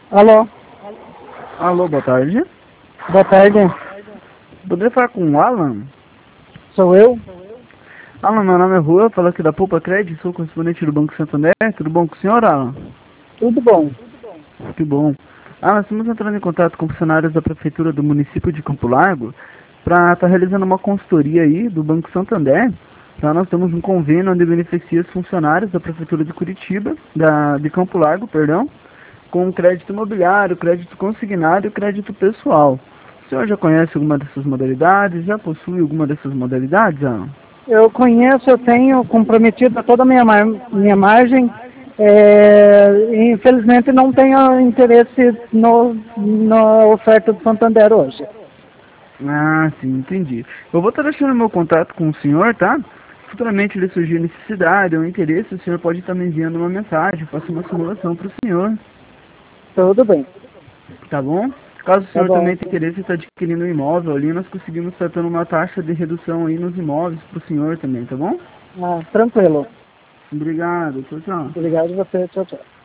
Alô, Alô, boa tarde. boa tarde. Poderia falar com o Alan? Sou eu? Alan, meu nome é Rua, falo aqui da Poupa Credit, sou correspondente do Banco Santander. Tudo bom com o senhor, Alan? Tudo bom. Que bom. Alan, estamos entrando em contato com funcionários da Prefeitura do município de Campo Largo para estar realizando uma consultoria aí do Banco Santander. Nós temos um convênio onde beneficia os funcionários da Prefeitura de Curitiba, de Campo Largo, perdão, com crédito imobiliário, crédito consignado e crédito pessoal. O senhor já conhece alguma dessas modalidades? Já possui alguma dessas modalidades, Alan? Eu conheço, eu tenho comprometido toda a minha margem. Infelizmente não tenho interesse na oferta do Santander hoje. Ah, sim, entendi. Eu vou estar deixando meu contato com o senhor, tá? Futuramente ele surgir necessidade ou interesse, o senhor pode estar me enviando uma mensagem, faço uma simulação para o senhor, Tudo bem, tá bom? Caso o tá senhor bom. também tenha interesse em estar adquirindo um imóvel ali, nós conseguimos estar tendo uma taxa de redução aí nos imóveis para o senhor também, tá bom? Tranquilo. Obrigado, tchau, tchau. Obrigado a você. Tchau, tchau.